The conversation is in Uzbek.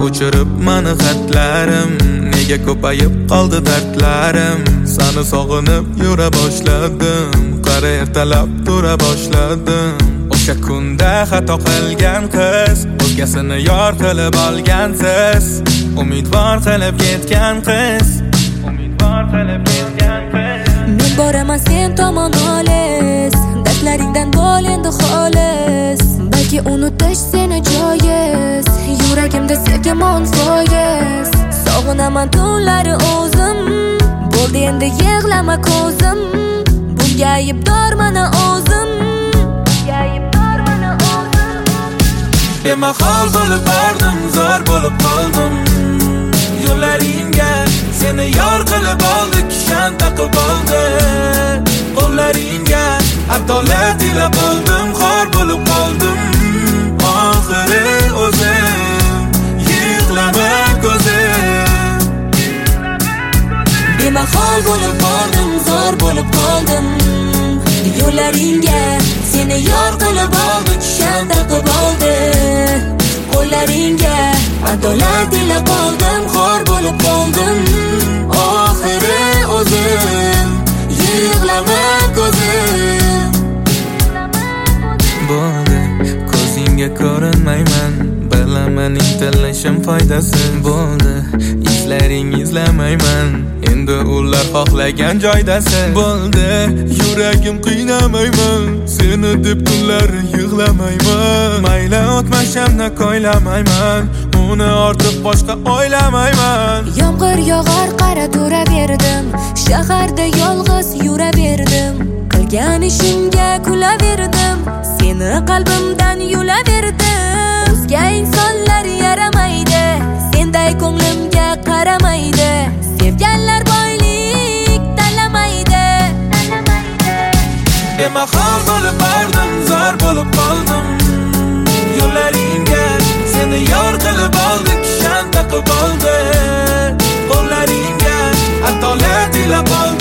o'chirib mani xatlarim, nega ko'payib qoldi dardlarim. Seni sog'inib yura boshladim, qara ertalab tura boshladim. O'sha kunda xato qilgan qiz, o'zgasini yor qilib olgansiz. Umidvor qilib ketgan qiz, umidvor qilib ketgan qiz. Men boraman sen tomon olis, dardlaringdan bo'l endi xolis. Balki unutish seni joyiz, yuragimda sevgamon foiz. Sog'inaman tunlari o'zim, bo'ldi endi yig'lama ko'zim. Bunga aybdor mana o'zim, bunga aybdor mana o'zim. Bemahol bo'lib bordim, zor bo'lib qoldim. Yo'llaringga seni yor qilib oldi, kishan taqib oldi. Qo'llaringga adolat ila bo'ldim, xor bo'lib qoldim. Oxiri o'zim, yig'lama ko'zim. Bemahol bo'lib bordim, zor bo'lib qoldim. Yo'llaringga seni yor qilib oldi, kishan taqib oldi. Qo'llaringga adolat ila qoldim, xor bo'lib qoldim. Oxiri o'zim, yig'lama ko'zim. Bo'ldi, ko'zingga ko'rinmayman, bilaman intilishim foydasi. Bo'ldi, izlaring izlamayman, endi ular xohlagan joydasiz. Bo'ldi, yuragim qiynamayman, seni deb tunlar yig'lamayman. Mayli o'tmashamni ko'ylamayman, uni ortiq boshqa o'ylamayman. Yomg'ir yog'ar qara turaverdim, shaharda yolg'iz yuraverdim. Qilgan ishimga kulaverdim, seni qalbimdan yulaverdim. O'zga insonlar yaramaydi, senday ko'nglimga qaramaydi. Sevganlar boylik talamaydi. Bemahol bo'lib bordim, zor bo'lib qoldim. Yo'llaringga seni yor qilib oldi, kishan taqib oldi. Qo'llaringga adolat ila qoldi.